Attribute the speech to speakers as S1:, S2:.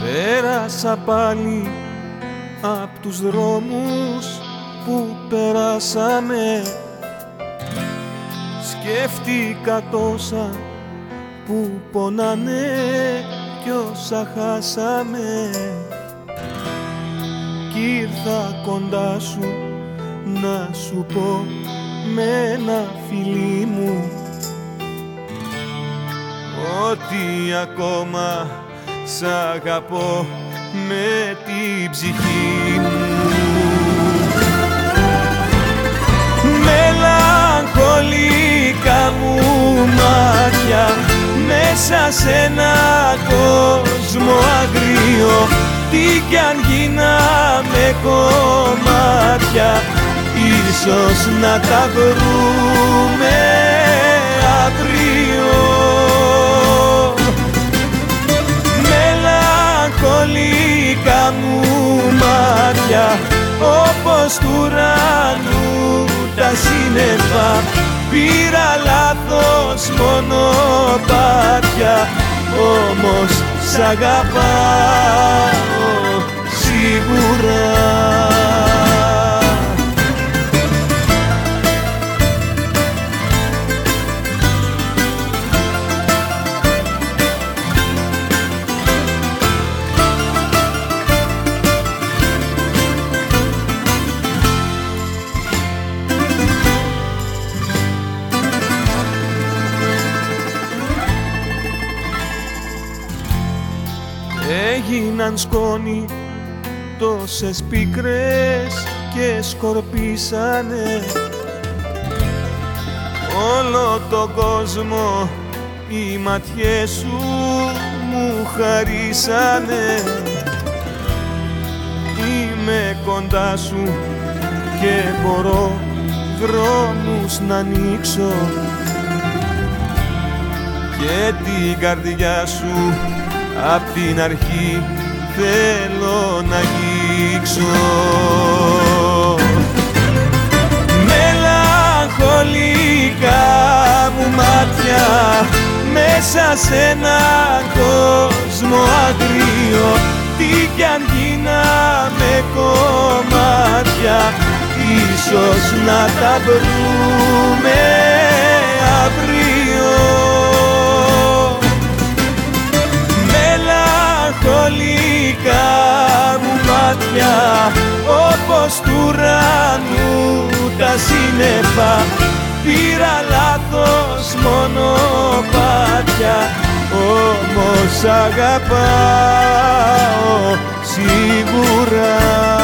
S1: Πέρασα πάλι απ' τους δρόμους που περάσαμε. Σκέφτηκα τόσα που πονάνε κι όσα χάσαμε. Κι ήρθα κοντά σου να σου πω με ένα φιλί μου ότι ακόμα σ' αγαπώ με την ψυχή μου. Μελαγχολικά μου μάτια μέσα σε ένα κόσμο αγρίο, τι κι αν γίναμε κομμάτια, ίσως να τα βρούμε αύριο. Μελαγχολικά μου μάτια όπως του ουρανού τα σύννεφα, πήρα λάθος μονοπάτια, όμως σ' αγαπάω σίγουρα. Έγιναν σκόνη τόσες πίκρες και σκορπίσανε όλο τον κόσμο, οι ματιές σου μου χαρίσανε. Είμαι κοντά σου και μπορώ δρόμους να ανοίξω και την καρδιά σου απ' την αρχή θέλω να αγγίξω. Μελαγχολικά μου μάτια μέσα σε ένα κόσμο αγρίο, τι κι αν γίναμε κομμάτια, ίσως να τα βρούμε αύριο. Μελαγχολικά μου μάτια όπως του ουρανού τα σύννεφα, πήρα λάθος μονοπάτια, όμως σ' αγαπάω σίγουρα.